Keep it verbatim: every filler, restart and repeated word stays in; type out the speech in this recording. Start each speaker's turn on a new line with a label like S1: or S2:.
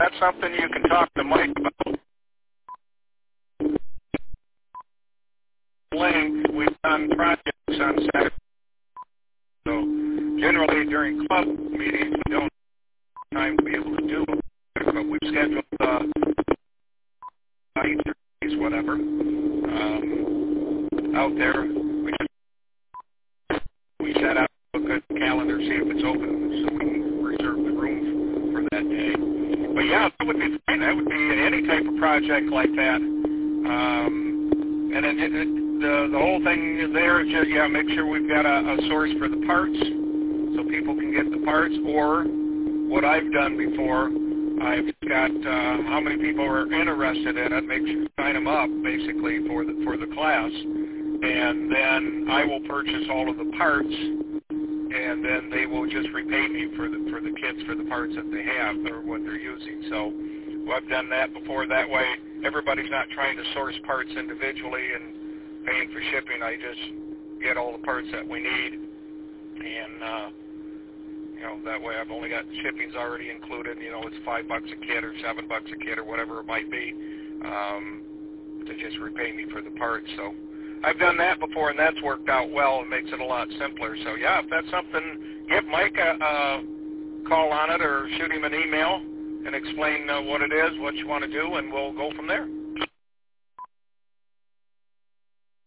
S1: that's something you can talk to Mike about. Link, we've done projects on Saturday. So generally during club meetings, we don't have time to be able to do it. But we've scheduled uh, nights or days, whatever, um, out there. We just we set out a good calendar, see if it's open, so we can reserve the room for that day. But yeah, that would be fine. That would be any type of project like that. Um, and it, it, it, the the whole thing there is just, yeah, make sure we've got a, a source for the parts, so people can get the parts. Or what I've done before, I've got uh, how many people are interested in it, make sure sign them up basically for the for the class, and then I will purchase all of the parts, and then they will just repay me for the for the kits for the parts that they have or what they're using. So well, I've done that before. That way, everybody's not trying to source parts individually and paying for shipping. I just get all the parts that we need, and uh, you know, that way I've only got shipping's already included. You know, it's five bucks a kit or seven bucks a kit or whatever it might be, um, to just repay me for the parts. So I've done that before, and that's worked out well. It makes it a lot simpler. So yeah, if that's something, give Mike a, a call on it or shoot him an email and explain uh, what it is, what you want to do, and we'll go from there.